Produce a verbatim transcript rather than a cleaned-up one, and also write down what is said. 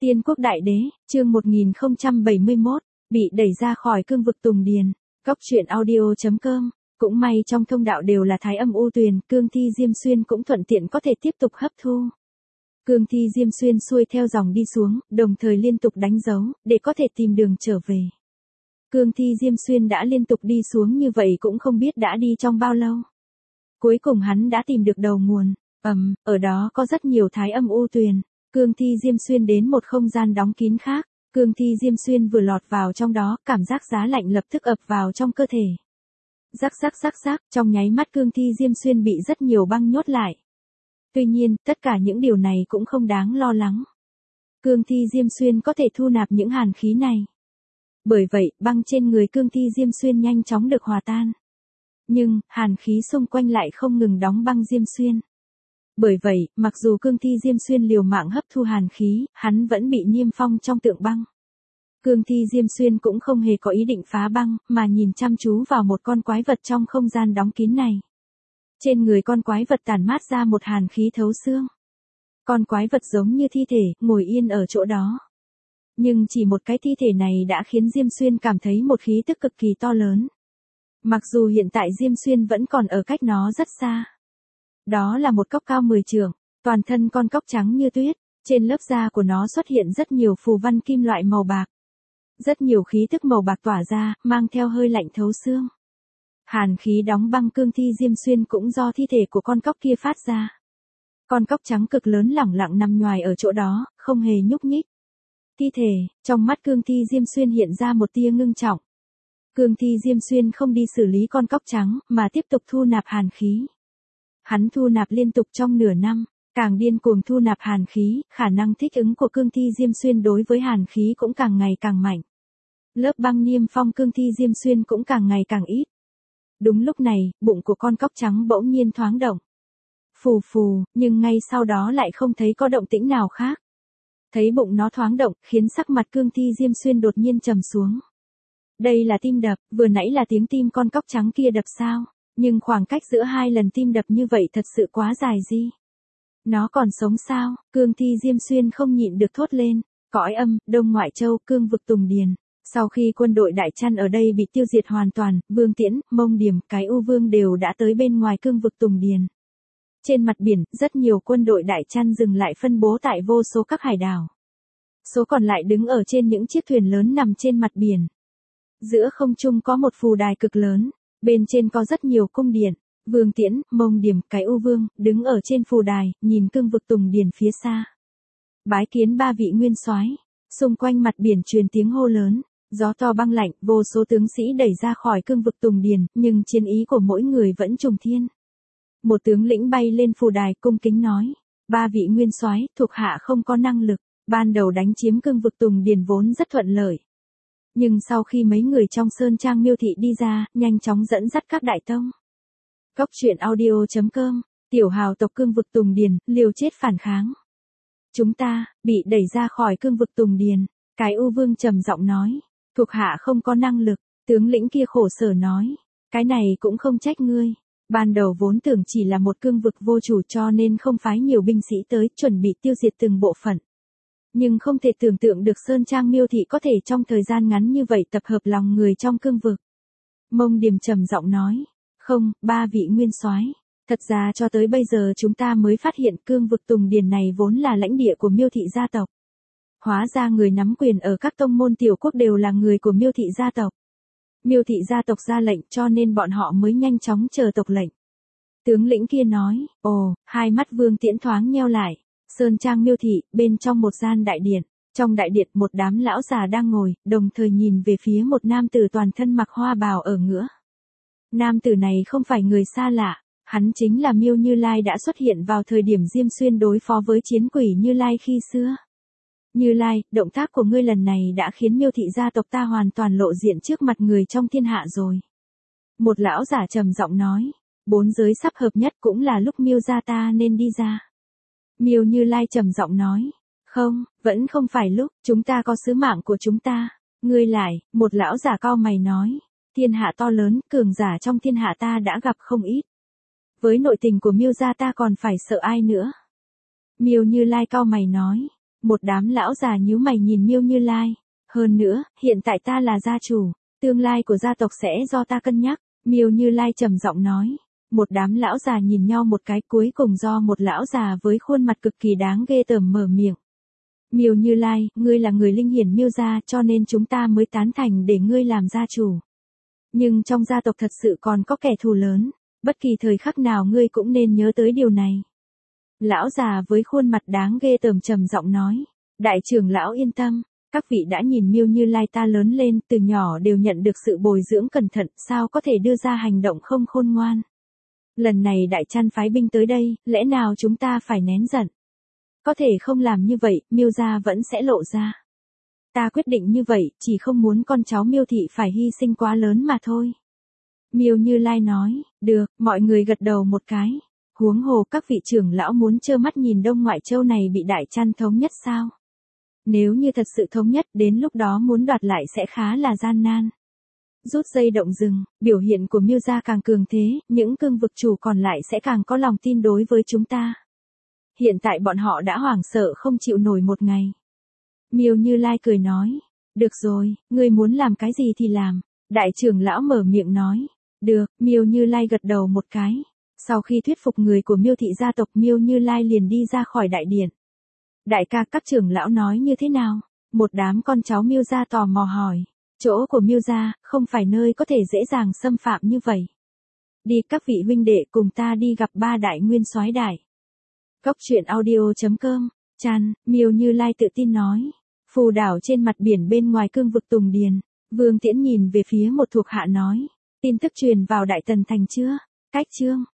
Tiên quốc đại đế, chương một nghìn không trăm bảy mươi mốt, bị đẩy ra khỏi cương vực Tùng Điền. Cốc truyện audio chấm com. Cũng may trong thông đạo đều là thái âm u tuyền, cương thi Diêm Xuyên cũng thuận tiện có thể tiếp tục hấp thu. Cương thi Diêm Xuyên xuôi theo dòng đi xuống, đồng thời liên tục đánh dấu, để có thể tìm đường trở về. Cương thi Diêm Xuyên đã liên tục đi xuống như vậy cũng không biết đã đi trong bao lâu. Cuối cùng hắn đã tìm được đầu nguồn, ầm, ở đó có rất nhiều thái âm u tuyền. Cương thi Diêm Xuyên đến một không gian đóng kín khác, cương thi Diêm Xuyên vừa lọt vào trong đó, cảm giác giá lạnh lập tức ập vào trong cơ thể. Rắc rắc rắc rắc, trong nháy mắt cương thi Diêm Xuyên bị rất nhiều băng nhốt lại. Tuy nhiên, tất cả những điều này cũng không đáng lo lắng. Cương thi Diêm Xuyên có thể thu nạp những hàn khí này. Bởi vậy, băng trên người cương thi Diêm Xuyên nhanh chóng được hòa tan. Nhưng, hàn khí xung quanh lại không ngừng đóng băng Diêm Xuyên. Bởi vậy, mặc dù cương thi Diêm Xuyên liều mạng hấp thu hàn khí, hắn vẫn bị niêm phong trong tượng băng. Cương thi Diêm Xuyên cũng không hề có ý định phá băng, mà nhìn chăm chú vào một con quái vật trong không gian đóng kín này. Trên người con quái vật tản mát ra một hàn khí thấu xương. Con quái vật giống như thi thể, ngồi yên ở chỗ đó. Nhưng chỉ một cái thi thể này đã khiến Diêm Xuyên cảm thấy một khí tức cực kỳ to lớn. Mặc dù hiện tại Diêm Xuyên vẫn còn ở cách nó rất xa. Đó là một cốc cao mười trượng, toàn thân con cốc trắng như tuyết, trên lớp da của nó xuất hiện rất nhiều phù văn kim loại màu bạc. Rất nhiều khí tức màu bạc tỏa ra, mang theo hơi lạnh thấu xương. Hàn khí đóng băng cương thi Diêm Xuyên cũng do thi thể của con cốc kia phát ra. Con cốc trắng cực lớn lẳng lặng nằm nhoài ở chỗ đó, không hề nhúc nhích. Thi thể, trong mắt cương thi Diêm Xuyên hiện ra một tia ngưng trọng. Cương thi Diêm Xuyên không đi xử lý con cốc trắng, mà tiếp tục thu nạp hàn khí. Hắn thu nạp liên tục trong nửa năm, càng điên cuồng thu nạp hàn khí, khả năng thích ứng của cương thi Diêm Xuyên đối với hàn khí cũng càng ngày càng mạnh. Lớp băng niêm phong cương thi Diêm Xuyên cũng càng ngày càng ít. Đúng lúc này, bụng của con cốc trắng bỗng nhiên thoáng động. Phù phù, nhưng ngay sau đó lại không thấy có động tĩnh nào khác. Thấy bụng nó thoáng động, khiến sắc mặt cương thi Diêm Xuyên đột nhiên trầm xuống. Đây là tim đập, vừa nãy là tiếng tim con cốc trắng kia đập sao? Nhưng khoảng cách giữa hai lần tim đập như vậy thật sự quá dài đi. Nó còn sống sao? Cương thi Diêm Xuyên không nhịn được thốt lên. Cõi âm, Đông Ngoại Châu, cương vực Tùng Điền. Sau khi quân đội Đại Trăn ở đây bị tiêu diệt hoàn toàn, Vương Tiễn, Mông Điểm, cái U Vương đều đã tới bên ngoài cương vực Tùng Điền. Trên mặt biển, rất nhiều quân đội Đại Trăn dừng lại phân bố tại vô số các hải đảo. Số còn lại đứng ở trên những chiếc thuyền lớn nằm trên mặt biển. Giữa không trung có một phù đài cực lớn. Bên trên có rất nhiều cung điện, Vương Tiễn, Mông Điểm, cái U Vương, đứng ở trên phù đài, nhìn cương vực Tùng Điền phía xa. Bái kiến ba vị nguyên soái. Xung quanh mặt biển truyền tiếng hô lớn, gió to băng lạnh, vô số tướng sĩ đẩy ra khỏi cương vực Tùng Điền, nhưng chiến ý của mỗi người vẫn trùng thiên. Một tướng lĩnh bay lên phù đài cung kính nói, ba vị nguyên soái, thuộc hạ không có năng lực, ban đầu đánh chiếm cương vực Tùng Điền vốn rất thuận lợi. Nhưng sau khi mấy người trong Sơn Trang Miêu Thị đi ra, nhanh chóng dẫn dắt các đại tông. Cốc truyện audio chấm com, tiểu hào tộc cương vực Tùng Điền, liều chết phản kháng. Chúng ta, bị đẩy ra khỏi cương vực Tùng Điền, cái U Vương trầm giọng nói, thuộc hạ không có năng lực, tướng lĩnh kia khổ sở nói, cái này cũng không trách ngươi. Ban đầu vốn tưởng chỉ là một cương vực vô chủ cho nên không phái nhiều binh sĩ tới, chuẩn bị tiêu diệt từng bộ phận. Nhưng không thể tưởng tượng được Sơn Trang Miêu Thị có thể trong thời gian ngắn như vậy tập hợp lòng người trong cương vực. Mông Điểm trầm giọng nói, không, ba vị nguyên soái, thật ra cho tới bây giờ chúng ta mới phát hiện cương vực Tùng Điền này vốn là lãnh địa của Miêu Thị gia tộc. Hóa ra người nắm quyền ở các tông môn tiểu quốc đều là người của Miêu Thị gia tộc. Miêu Thị gia tộc ra lệnh cho nên bọn họ mới nhanh chóng chờ tộc lệnh. Tướng lĩnh kia nói, ồ, hai mắt Vương Tiễn thoáng nheo lại. Sơn Trang Miêu Thị, bên trong một gian đại điện. Trong đại điện một đám lão già đang ngồi, đồng thời nhìn về phía một nam tử toàn thân mặc hoa bào ở nggiữa. Nam tử này không phải người xa lạ, hắn chính là Miêu Như Lai đã xuất hiện vào thời điểm Diêm Xuyên đối phó với chiến quỷ Như Lai khi xưa. Như Lai, động tác của ngươi lần này đã khiến Miêu Thị gia tộc ta hoàn toàn lộ diện trước mặt người trong thiên hạ rồi. Một lão giả trầm giọng nói, bốn giới sắp hợp nhất cũng là lúc Miêu gia ta nên đi ra. Miêu Như Lai trầm giọng nói, không, vẫn không phải lúc, chúng ta có sứ mạng của chúng ta. Ngươi lại, một lão giả cao mày nói, thiên hạ to lớn, cường giả trong thiên hạ ta đã gặp không ít. Với nội tình của Miêu gia ta còn phải sợ ai nữa. Miêu Như Lai cao mày nói, Một đám lão già nhíu mày nhìn Miêu Như Lai. Hơn nữa, hiện tại ta là gia chủ, tương lai của gia tộc sẽ do ta cân nhắc, Miêu Như Lai trầm giọng nói. Một đám lão già nhìn nhau một cái, cuối cùng do một lão già với khuôn mặt cực kỳ đáng ghê tởm mở miệng. Miêu Như Lai, ngươi là người linh hiển Miêu gia, cho nên chúng ta mới tán thành để ngươi làm gia chủ. Nhưng trong gia tộc thật sự còn có kẻ thù lớn, bất kỳ thời khắc nào ngươi cũng nên nhớ tới điều này. Lão già với khuôn mặt đáng ghê tởm trầm giọng nói. Đại trưởng lão yên tâm, các vị đã nhìn Miêu Như Lai ta lớn lên, từ nhỏ đều nhận được sự bồi dưỡng cẩn thận, sao có thể đưa ra hành động không khôn ngoan. Lần này Đại Trăn phái binh tới đây, lẽ nào chúng ta phải nén giận? Có thể không làm như vậy, Miêu gia vẫn sẽ lộ ra. Ta quyết định như vậy, chỉ không muốn con cháu Miêu thị phải hy sinh quá lớn mà thôi. Miêu Như Lai nói, được, mọi người gật đầu một cái. Huống hồ các vị trưởng lão muốn trơ mắt nhìn Đông Ngoại Châu này bị Đại Trăn thống nhất sao? Nếu như thật sự thống nhất, đến lúc đó muốn đoạt lại sẽ khá là gian nan. Rút dây động rừng, biểu hiện của Miêu gia càng cường thế, những cương vực chủ còn lại sẽ càng có lòng tin đối với chúng ta. Hiện tại bọn họ đã hoảng sợ không chịu nổi một ngày. Miêu Như Lai cười nói, được rồi, ngươi muốn làm cái gì thì làm. Đại trưởng lão mở miệng nói, được, Miêu Như Lai gật đầu một cái. Sau khi thuyết phục người của Miêu thị gia tộc, Miêu Như Lai liền đi ra khỏi đại điện. Đại ca, các trưởng lão nói như thế nào? Một đám con cháu Miêu gia tò mò hỏi. Chỗ của Miêu gia không phải nơi có thể dễ dàng xâm phạm như vậy. Đi các vị huynh đệ cùng ta đi gặp ba đại nguyên soái đại. Cốc truyện audio chấm com, Chan, Miêu Như Lai tự tin nói. Phù đảo trên mặt biển bên ngoài cương vực Tùng Điền, Vương Tiễn nhìn về phía một thuộc hạ nói. Tin tức truyền vào Đại Tần thành chưa? Cách chương.